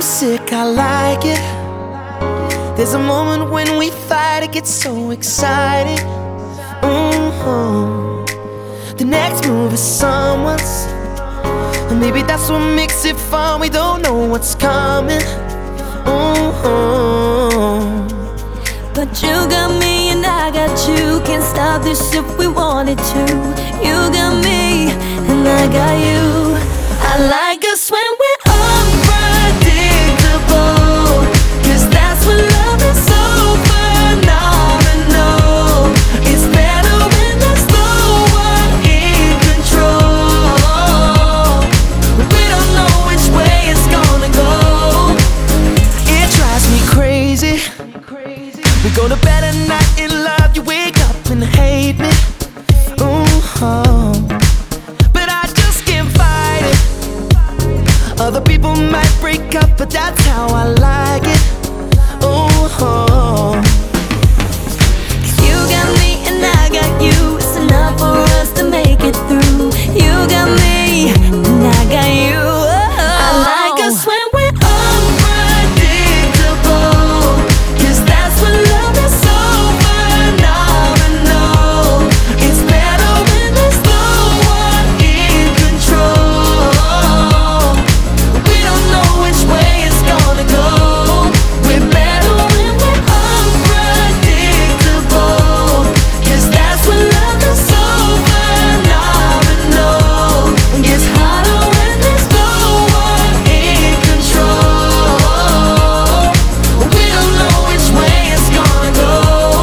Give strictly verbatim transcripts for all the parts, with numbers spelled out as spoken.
I'm sick, I like it. There's a moment when we fight, it gets so exciting. Mm-hmm. The next move is someone's, or maybe that's what makes it fun. We don't know what's coming. Mm-hmm. But you got me and I got you. Can't stop this if we wanted to. You got me and I got you. I like us when we're unpredictable, 'cause that's when love is so phenomenal. It's better when there's no one in control. We don't know which way it's gonna go. It drives me crazy. We go to bed at night in love, you wake up and hate me. Ooh, but I just can't fight it. Other people might break up, but that's how I like it. Ooh, you got me and I got you. It's enough for us to make it through. You got me and I got you. I like us when we're unpredictable, 'cause that's when love is so phenomenal. It's better when there's no one in control. We don't know which way it's gonna go. We're better when we're unpredictable, 'cause that's when love is so phenomenal. It gets harder when there's no one in control. We don't know which way it's gonna go.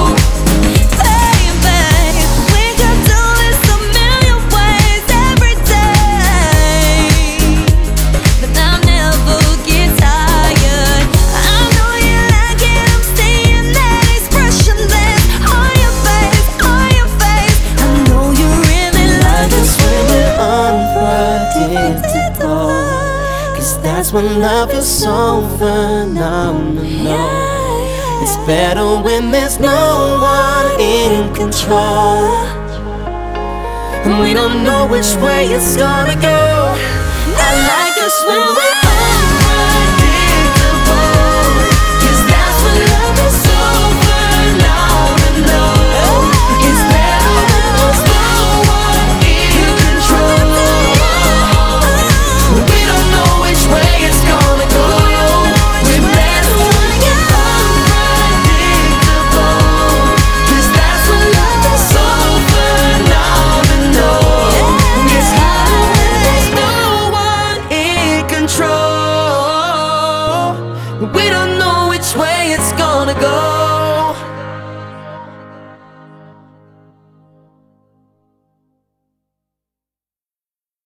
Baby, we could do this a million ways every day, but I'll never get tired. I know you like it, I'm seeing that expression there on your face, on your face. I know you really like us when we're unpredictable, 'cause that's when love is so phenomenal. It's better when there's no one in control, and we don't know which way it's gonna go. I like us when we're unpredictable, 'cause that's when love is so phenomenal. It's better when there's no one in control. We don't know which way it's gonna go. We're better when we're unpredictable, 'cause that's when love is so phenomenal. It's harder when there's no one in control. We don't know which way it's gonna go.